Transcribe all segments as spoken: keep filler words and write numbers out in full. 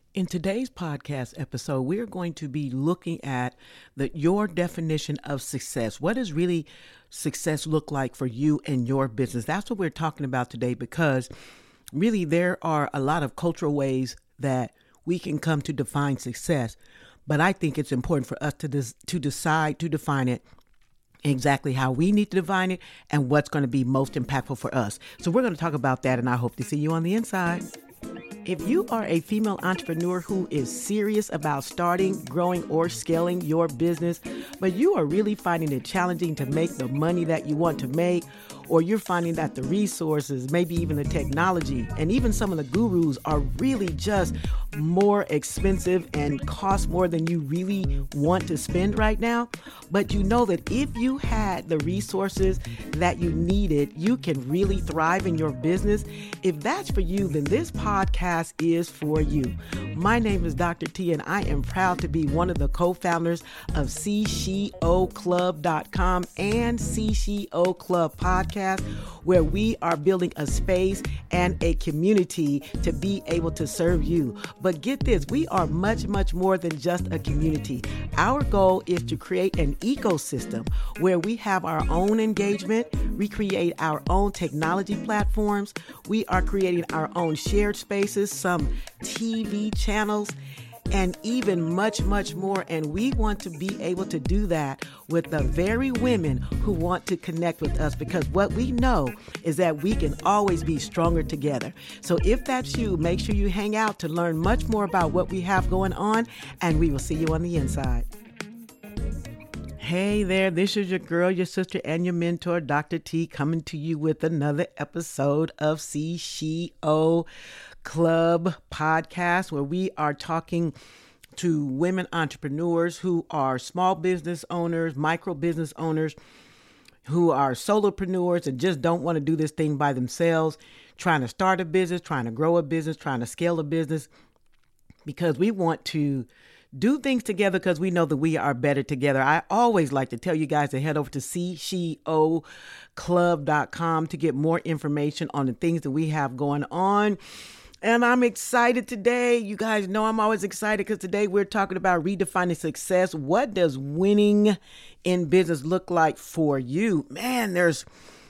In today's podcast episode, we're going to be looking at the your definition of success. What does really success look like for you and your business? That's what we're talking about today, because really there are a lot of cultural ways that we can come to define success. But I think it's important for us to des- to decide to define it exactly how we need to define it and what's going to be most impactful for us. So we're going to talk about that, and I hope to see you on the inside. If you are a female entrepreneur who is serious about starting, growing, or scaling your business, but you are really finding it challenging to make the money that you want to make, or you're finding that the resources, maybe even the technology, and even some of the gurus are really just more expensive and cost more than you really want to spend right now, but you know that if you had the resources that you needed, you can really thrive in your business. If that's for you, then this podcast is for you. My name is Doctor T, and I am proud to be one of the co-founders of C C O Club dot com and C C O Club Podcast, where we are building a space and a community to be able to serve you. But get this, we are much, much more than just a community. Our goal is to create an ecosystem where we have our own engagement, we create our own technology platforms, we are creating our own shared spaces, some T V channels, and even much, much more. And we want to be able to do that with the very women who want to connect with us, because what we know is that we can always be stronger together. So if that's you, make sure you hang out to learn much more about what we have going on, and we will see you on the inside. Hey there, this is your girl, your sister, and your mentor, Doctor T, coming to you with another episode of C C O Club Podcast, where we are talking to women entrepreneurs who are small business owners, micro business owners, who are solopreneurs and just don't want to do this thing by themselves, trying to start a business, trying to grow a business, trying to scale a business, because we want to do things together because we know that we are better together. I always like to tell you guys to head over to C C O Club dot com to get more information on the things that we have going on. And I'm excited today. You guys know I'm always excited because today we're talking about redefining success. What does winning in business look like for you? Man, there's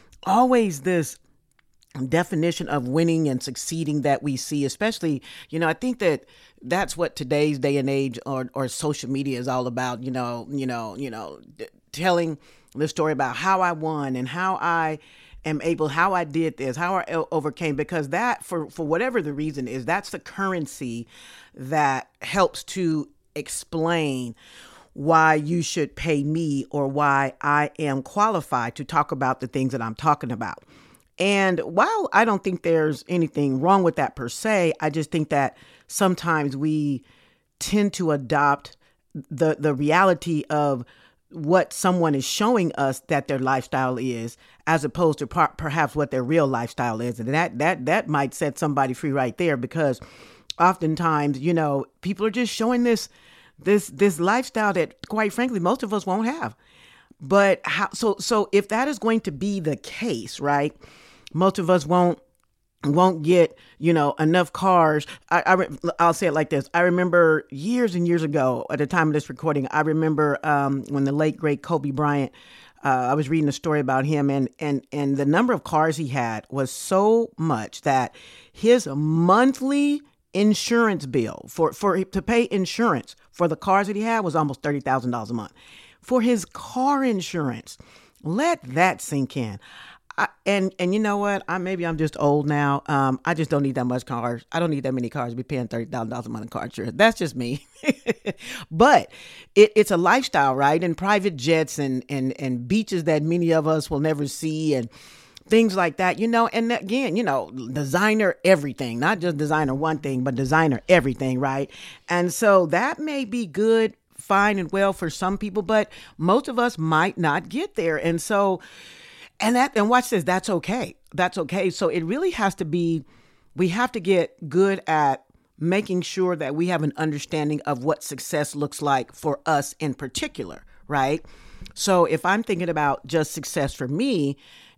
always this definition of winning and succeeding that we see, especially, you know, I think that that's what today's day and age or, or social media is all about, you know, you know, you know, d- telling the story about how I won and how I am able, how I did this, how I o- overcame, because that, for, for whatever the reason is, that's the currency that helps to explain why you should pay me or why I am qualified to talk about the things that I'm talking about. And while I don't think there's anything wrong with that per se, I just think that sometimes we tend to adopt the the reality of what someone is showing us that their lifestyle is, as opposed to par- perhaps what their real lifestyle is. And that that that might set somebody free right there, because oftentimes, you know, people are just showing this this this lifestyle that, quite frankly, most of us won't have. But how so so if that is going to be the case, right? Most of us won't won't get, you know, enough cars. I, I, I'll say it like this. I remember years and years ago, at the time of this recording, I remember um, when the late, great Kobe Bryant, uh, I was reading a story about him, and, and, and the number of cars he had was so much that his monthly insurance bill for, for to pay insurance for the cars that he had was almost thirty thousand dollars a month. For his car insurance, let that sink in. I, and and you know what? I maybe I'm just old now. Um, I just don't need that much cars. I don't need that many cars to be paying thirty thousand dollars a month in car insurance. That's just me. But it, it's a lifestyle, right? And private jets and and and beaches that many of us will never see, and things like that, you know. And again, you know, designer everything, not just designer one thing, but designer everything, right? And so that may be good, fine and well for some people, but most of us might not get there. And so And that, and watch this, that's okay. That's okay. So it really has to be, we have to get good at making sure that we have an understanding of what success looks like for us in particular, right? So if I'm thinking about just success for me,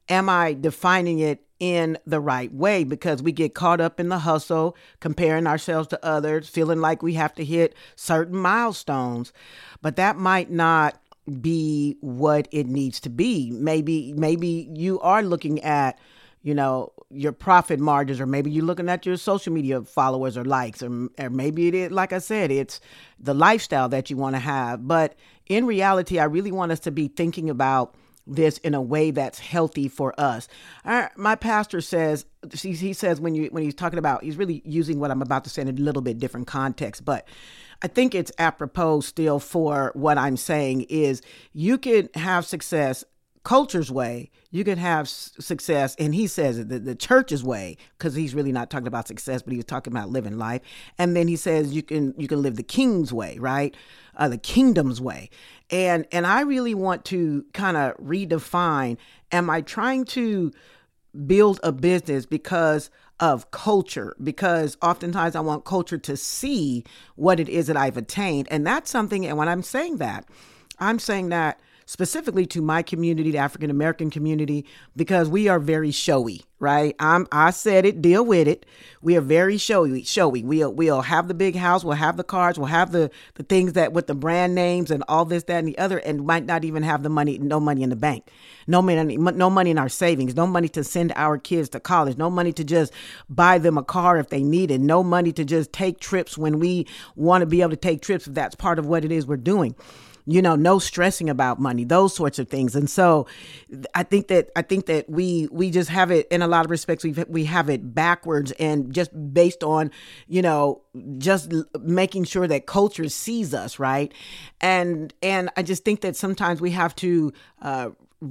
am I defining it in the right way? Because we get caught up in the hustle, comparing ourselves to others, feeling like we have to hit certain milestones, but that might not be what it needs to be. Maybe, maybe you are looking at, you know, your profit margins, or maybe you're looking at your social media followers or likes, or, or maybe it is, like I said, it's the lifestyle that you want to have. But in reality, I really want us to be thinking about this in a way that's healthy for us. Our, my pastor says, he, he says when you when he's talking about, he's really using what I'm about to say in a little bit different context, but I think it's apropos still for what I'm saying is you can have success culture's way. You can have s- success, and he says it, the, the church's way, because he's really not talking about success, but he was talking about living life. And then he says you can you can live the king's way, right? Uh, the kingdom's way. And and I really want to kind of redefine, am I trying to build a business because of culture? Because oftentimes I want culture to see what it is that I've attained. And that's something, and when I'm saying that, I'm saying that specifically to my community, the African American community, because we are very showy, right? I'm, I said it, deal with it. We are very showy, showy. We'll, we'll have the big house, we'll have the cars, we'll have the, the things that with the brand names and all this, that, and the other, and might not even have the money, no money in the bank, no money, no money in our savings, no money to send our kids to college, no money to just buy them a car if they need it, no money to just take trips when we want to be able to take trips, if that's part of what it is we're doing. You know, no stressing about money, those sorts of things. And so I think that I think that we we just have it in a lot of respects. We we have it backwards, and just based on, you know, just making sure that culture sees us. Right. And and I just think that sometimes we have to uh,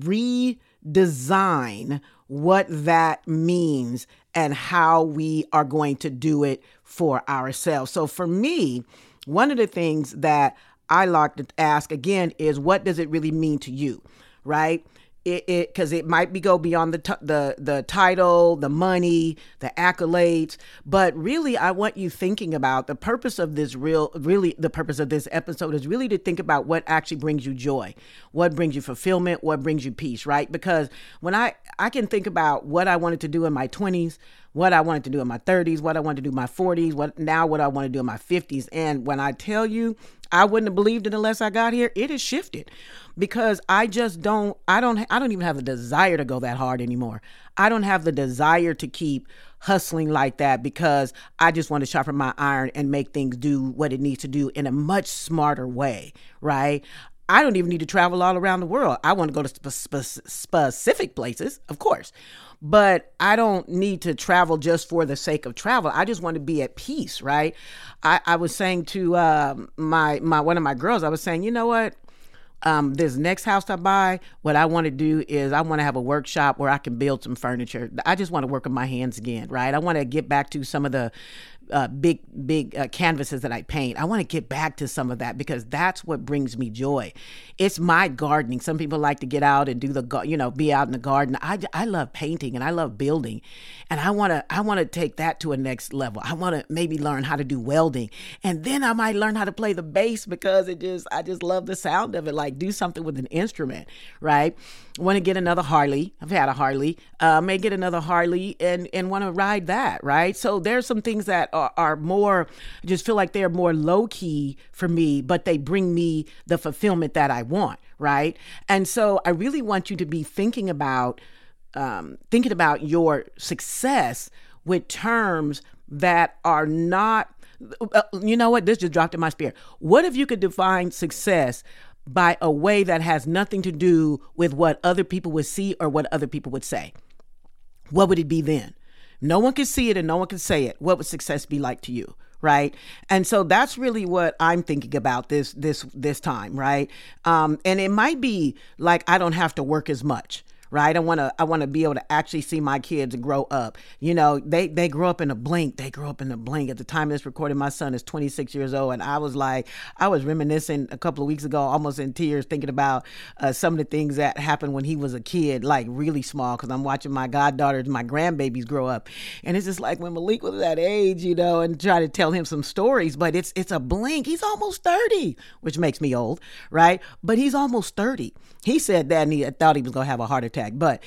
redesign what that means and how we are going to do it for ourselves. So for me, one of the things that I like to ask again is, what does it really mean to you, right? It because it, it might be go beyond the t- the the title, the money, the accolades, but really I want you thinking about the purpose of this. Real, really, the purpose of this episode is really to think about what actually brings you joy, what brings you fulfillment, what brings you peace, right? Because when I I can think about what I wanted to do in my twenties, what I wanted to do in my thirties, what I wanted to do in my forties, what now what I want to do in my fifties, and when I tell you, I wouldn't have believed it unless I got here. It has shifted because I just don't, I don't, I don't even have the desire to go that hard anymore. I don't have the desire to keep hustling like that because I just want to sharpen my iron and make things do what it needs to do in a much smarter way, right? I don't even need to travel all around the world. I want to go to spe- spe- specific places, of course, but I don't need to travel just for the sake of travel. I just want to be at peace, right? I, I was saying to uh, my my one of my girls, I was saying, you know what? Um, this next house I buy, what I want to do is I want to have a workshop where I can build some furniture. I just want to work with my hands again, right? I want to get back to some of the uh, big, big uh, canvases that I paint. I want to get back to some of that because that's what brings me joy. It's my gardening. Some people like to get out and do the, you know, be out in the garden. I, I love painting and I love building, and I want to, I want to take that to a next level. I want to maybe learn how to do welding, and then I might learn how to play the bass because it just, I just love the sound of it. Like do something with an instrument, right? Want to get another Harley. I've had a Harley. Uh, may get another Harley and and want to ride that, right? So there's some things that are, are more, I just feel like they're more low key for me, but they bring me the fulfillment that I want, right? And so I really want you to be thinking about um, thinking about your success with terms that are not, uh, you know what? This just dropped in my spirit. What if you could define success by a way that has nothing to do with what other people would see or what other people would say? What would it be then? No one can see it and no one can say it. What would success be like to you? Right. And so that's really what I'm thinking about this, this, this time. Right. Um, and it might be like, I don't have to work as much. Right. I want to I want to be able to actually see my kids grow up. You know, they they grow up in a blink. They grow up in a blink. At the time of this recording, my son is twenty-six years old. And I was like, I was reminiscing a couple of weeks ago, almost in tears, thinking about uh, some of the things that happened when he was a kid, like really small, because I'm watching my goddaughters, my grandbabies grow up. And it's just like when Malik was that age, you know, and try to tell him some stories. But it's it's a blink. He's almost thirty, which makes me old. Right. But he's almost thirty. He said that and he thought he was going to have a heart attack. But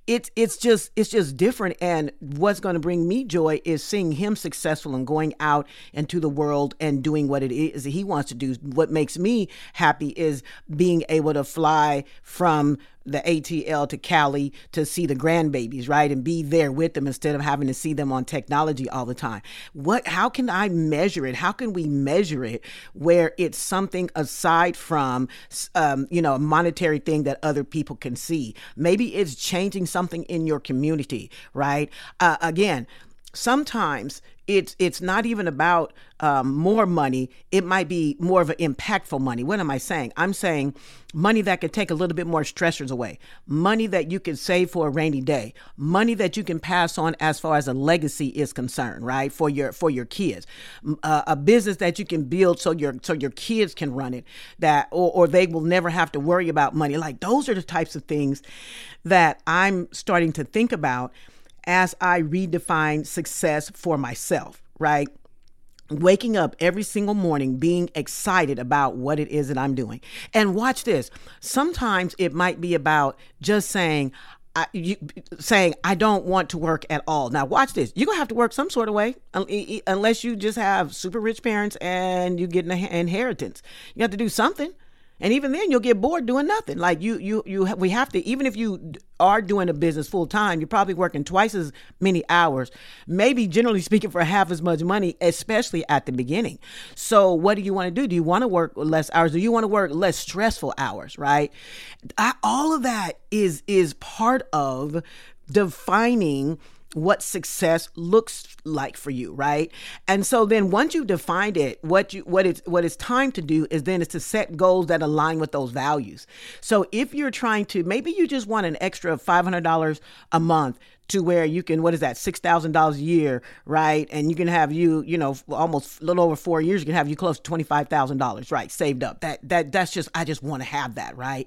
it's it's just it's just different. And what's going to bring me joy is seeing him successful and going out into the world and doing what it is that he wants to do. What makes me happy is being able to fly from the A T L to Cali to see the grandbabies, right? And be there with them instead of having to see them on technology all the time. What, how can I measure it? How can we measure it where it's something aside from, um, you know, a monetary thing that other people can see? Maybe it's changing something in your community, right? Uh, again, sometimes it's it's not even about um, more money. It might be more of an impactful money. What am I saying? I'm saying money that could take a little bit more stressors away, money that you can save for a rainy day, money that you can pass on as far as a legacy is concerned, right? For your for your kids, uh, a business that you can build so your so your kids can run it, that or, or they will never have to worry about money. Like those are the types of things that I'm starting to think about as I redefine success for myself, right? Waking up every single morning being excited about what it is that I'm doing. And watch this. Sometimes it might be about just saying, I, you, saying, I don't want to work at all. Now, watch this. You're going to have to work some sort of way, unless you just have super rich parents and you get an inheritance. You have to do something. And even then you'll get bored doing nothing. Like you, you, you, we have to, even if you are doing a business full time, you're probably working twice as many hours, maybe generally speaking for half as much money, especially at the beginning. So what do you want to do? Do you want to work less hours? Do you want to work less stressful hours? Right. I, all of that is, is part of defining what success looks like for you, right? And so then once you've defined it, what you what it's what it's time to do is then is to set goals that align with those values. So if you're trying to, maybe you just want an extra five hundred dollars a month to where you can, what is that, six thousand dollars a year, right? And you can have you, you know, almost a little over four years, you can have you close to twenty-five thousand dollars, right? Saved up. That, that, that's just, I just want to have that, right?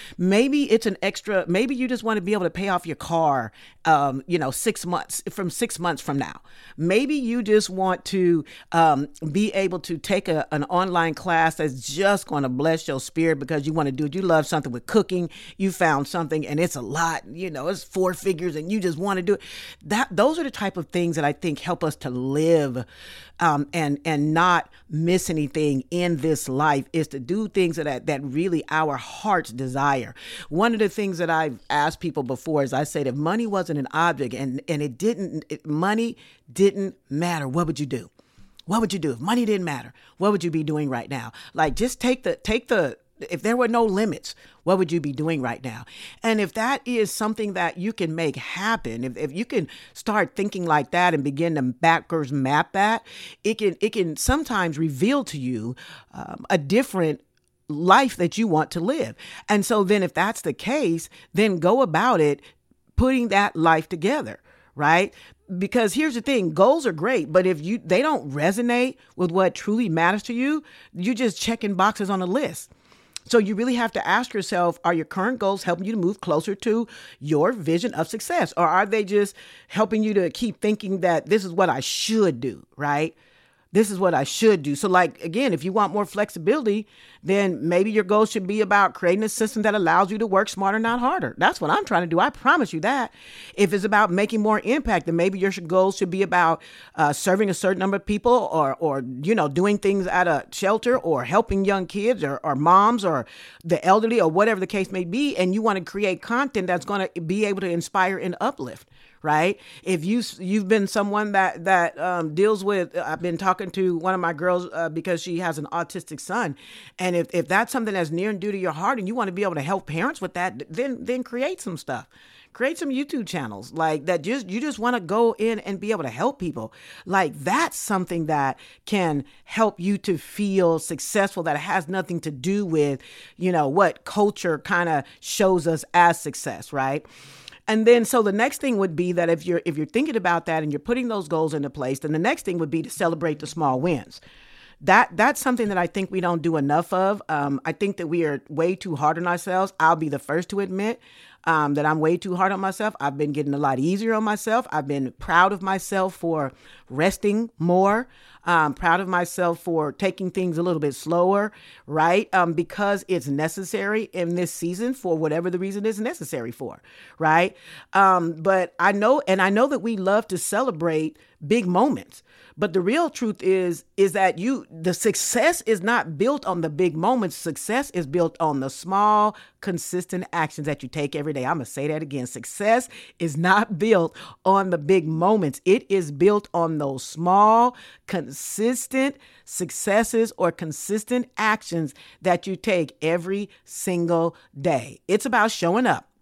Maybe it's an extra, maybe you just want to be able to pay off your car, um, you know, six months from six months from now. Maybe you just want to um, be able to take a, an online class that's just going to bless your spirit because you want to do it. You love something with cooking. You found something and it's a lot, you know, it's four figures and you just want to do it. That those are the type of things that I think help us to live um, and and not miss anything in this life, is to do things that that really our hearts desire. One of the things that I've asked people before is I said, if money wasn't an object and and it didn't, it, money didn't matter, what would you do? What would you do if money didn't matter? What would you be doing right now? Like just take the take the if there were no limits, what would you be doing right now? And if that is something that you can make happen, if, if you can start thinking like that and begin to backwards map that, it can it can sometimes reveal to you um, a different life that you want to live. And so then if that's the case, then go about it putting that life together, right? Because here's the thing, goals are great, but if you they don't resonate with what truly matters to you, you're just checking boxes on a list. So you really have to ask yourself, are your current goals helping you to move closer to your vision of success? Or are they just helping you to keep thinking that this is what I should do, right? This is what I should do. So like, again, if you want more flexibility, then maybe your goal should be about creating a system that allows you to work smarter, not harder. That's what I'm trying to do. I promise you that. If it's about making more impact, then maybe your goals should be about uh, serving a certain number of people or, or, you know, doing things at a shelter or helping young kids or, or moms or the elderly or whatever the case may be. And you want to create content that's going to be able to inspire and uplift. Right. If you, you've been someone that, that um, deals with, I've been talking to one of my girls uh, because she has an autistic son. And if, if that's something that's near and dear to your heart and you want to be able to help parents with that, then, then create some stuff. Create some YouTube channels like that. Just, you just want to go in and be able to help people. Like that's something that can help you to feel successful, that has nothing to do with, you know, what culture kind of shows us as success. Right. And then, so the next thing would be that if you're if you're thinking about that and you're putting those goals into place, then the next thing would be to celebrate the small wins. That that's something that I think we don't do enough of. Um, I think that we are way too hard on ourselves. I'll be the first to admit. um, that I'm way too hard on myself. I've been getting a lot easier on myself. I've been proud of myself for resting more. Um, proud of myself for taking things a little bit slower, right? Um, because it's necessary in this season for whatever the reason is necessary for, right? Um, but I know, and I know that we love to celebrate big moments. But the real truth is, is that you, the success is not built on the big moments. Success is built on the small, consistent actions that you take every day. I'm going to say that again. Success is not built on the big moments. It is built on those small, consistent successes or consistent actions that you take every single day. It's about showing up.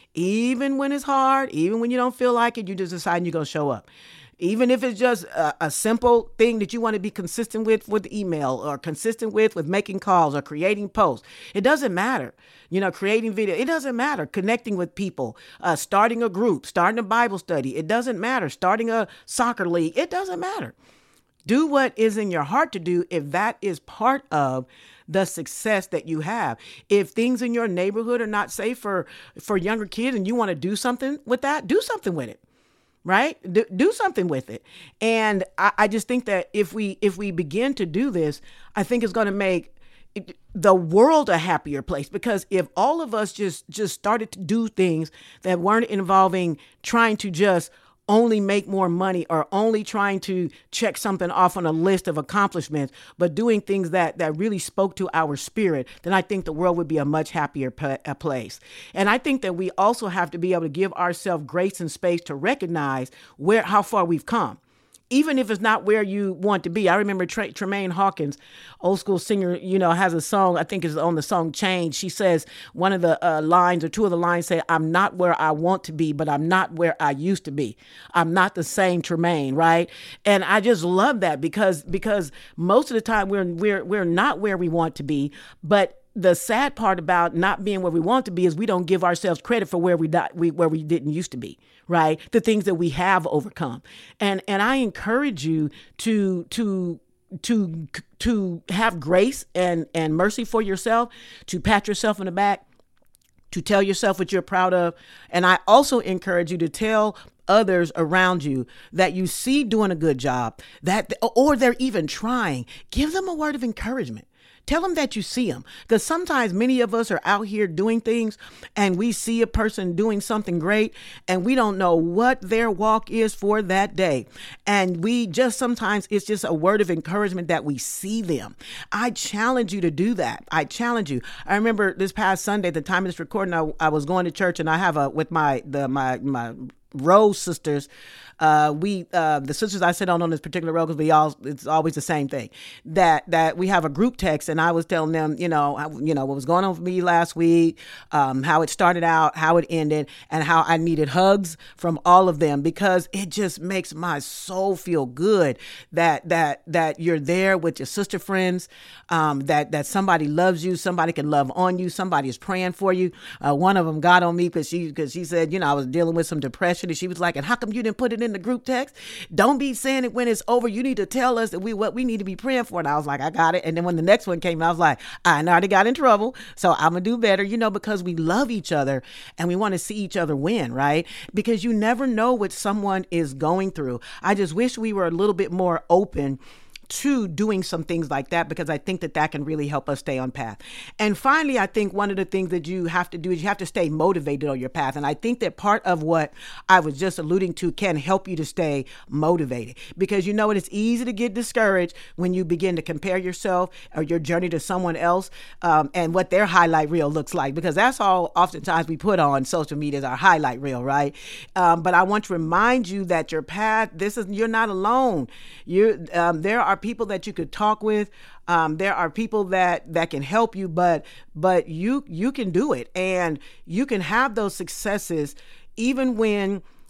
Even when it's hard, even when you don't feel like it, you just decide you're going to show up. Even if it's just a, a simple thing that you want to be consistent with with email or consistent with with making calls or creating posts. It doesn't matter. You know, creating video. It doesn't matter. Connecting with people, uh, starting a group, starting a Bible study. It doesn't matter. Starting a soccer league. It doesn't matter. Do what is in your heart to do if that is part of the success that you have. If things in your neighborhood are not safe for, for younger kids and you want to do something with that, do something with it. Right? Do, do something with it. And I, I just think that if we if we begin to do this, I think it's going to make it, the world a happier place. Because if all of us just just started to do things that weren't involving trying to just only make more money or only trying to check something off on a list of accomplishments, but doing things that that really spoke to our spirit, then I think the world would be a much happier p- a place. And I think that we also have to be able to give ourselves grace and space to recognize where how far we've come. Even if it's not where you want to be. I remember Tra- Tremaine Hawkins, old school singer, you know, has a song, I think it's on the song Change. She says one of the uh, lines or two of the lines say, I'm not where I want to be, but I'm not where I used to be. I'm not the same Tremaine, right? And I just love that because because most of the time we're we're we're not where we want to be, but the sad part about not being where we want to be is we don't give ourselves credit for where we, di- we where we didn't used to be, right? The things that we have overcome. And and I encourage you to to to to have grace and and mercy for yourself, to pat yourself in the back, to tell yourself what you're proud of. And I also encourage you to tell others around you that you see doing a good job, that or they're even trying. Give them a word of encouragement. Tell them that you see them, because sometimes many of us are out here doing things and we see a person doing something great and we don't know what their walk is for that day. And we just sometimes it's just a word of encouragement that we see them. I challenge you to do that. I challenge you. I remember this past Sunday, the time of this recording, I, I was going to church and I have a with my the my my Rose sisters. Uh, we, uh, the sisters I sit on on this particular row, because we all, it's always the same thing, that, that we have a group text, and I was telling them, you know, how, you know, what was going on for me last week, um, how it started out, how it ended, and how I needed hugs from all of them, because it just makes my soul feel good that, that, that you're there with your sister friends, um, that, that somebody loves you, somebody can love on you, somebody is praying for you. Uh, one of them got on me because she, because she said, you know, I was dealing with some depression, and she was like, and how come you didn't put it in the group text? Don't be saying it when it's over. You need to tell us that we what we need to be praying for. And I was like, I got it. And then when the next one came, I was like, I already got in trouble, so I'm gonna do better, you know, because we love each other and we want to see each other win, right? Because you never know what someone is going through. I just wish we were a little bit more open to doing some things like that, because I think that that can really help us stay on path. And finally, I think one of the things that you have to do is you have to stay motivated on your path. And I think that part of what I was just alluding to can help you to stay motivated, because you know what, it's easy to get discouraged when you begin to compare yourself or your journey to someone else um, and what their highlight reel looks like, because that's all oftentimes we put on social media is our highlight reel, right? Um, but I want to remind you that your path, this is, you're not alone. You, um, there are people that you could talk with. Um, there are people that that can help you, but but you you can do it, and you can have those successes even when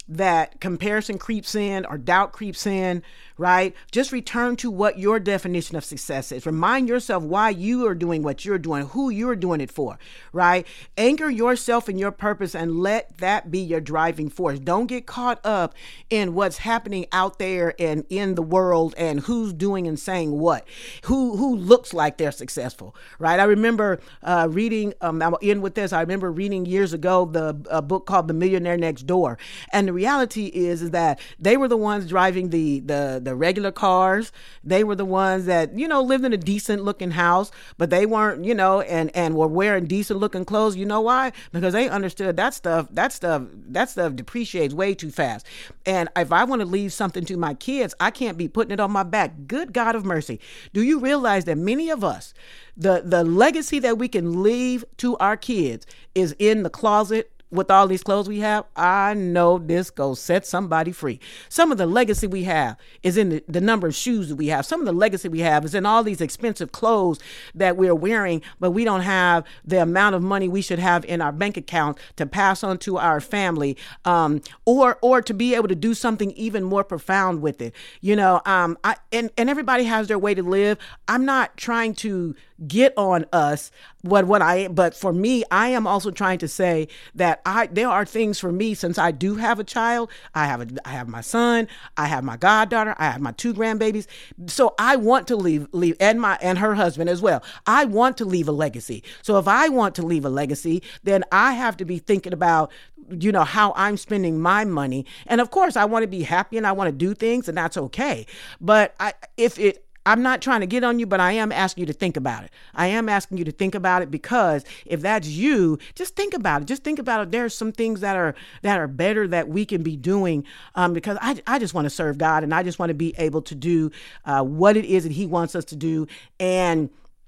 that comparison creeps in or doubt creeps in, right? Just return to what your definition of success is. Remind yourself why you are doing what you're doing, who you're doing it for, right? Anchor yourself in your purpose and let that be your driving force. Don't get caught up in what's happening out there and in the world and who's doing and saying what, who who looks like they're successful, right? I remember uh, reading, um, I'll end with this. I remember reading years ago the a book called The Millionaire Next Door. And the reality is, is that they were the ones driving the, the, the regular cars. They were the ones that, you know, lived in a decent looking house, but they weren't, you know, and, and were wearing decent looking clothes. You know why? Because they understood that stuff, that stuff, that stuff depreciates way too fast. And if I want to leave something to my kids, I can't be putting it on my back. Good God of mercy. Do you realize that many of us, the, the legacy that we can leave to our kids is in the closet with all these clothes we have? I know this goes set somebody free. Some of the legacy we have is in the, the number of shoes that we have. Some of the legacy we have is in all these expensive clothes that we're wearing, but we don't have the amount of money we should have in our bank account to pass on to our family, um, or or to be able to do something even more profound with it. You know, um, I and, and everybody has their way to live. I'm not trying to get on us what what I but for me, I am also trying to say that I there are things for me, since I do have a child. I have a I have my son, I have my goddaughter, I have my two grandbabies. So I want to leave leave and my and her husband as well. I want to leave a legacy. So if I want to leave a legacy, then I have to be thinking about, you know, how I'm spending my money. And of course, I want to be happy and I want to do things, and that's okay. But I if it I'm not trying to get on you, but I am asking you to think about it. I am asking you to think about it, because if that's you, just think about it. Just think about it. There's some things that are that are better that we can be doing, um, because I, I just want to serve God, and I just want to be able to do uh, what it is that He wants us to do. And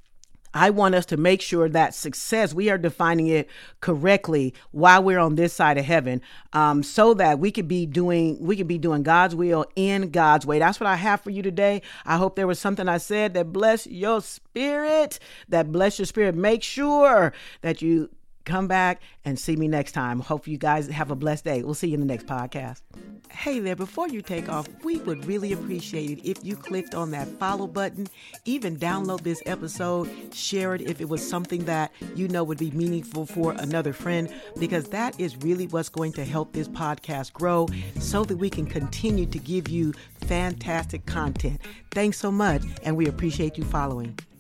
I want us to make sure that success, we are defining it correctly while we're on this side of heaven, um, so that we could be doing we could be doing God's will in God's way. That's what I have for you today. I hope there was something I said that bless your spirit, that bless your spirit. Make sure that you come back and see me next time. Hope you guys have a blessed day. We'll see you in the next podcast. Hey there, before you take off, we would really appreciate it if you clicked on that follow button, even download this episode, share it if it was something that you know would be meaningful for another friend, because that is really what's going to help this podcast grow so that we can continue to give you fantastic content. Thanks so much, and we appreciate you following.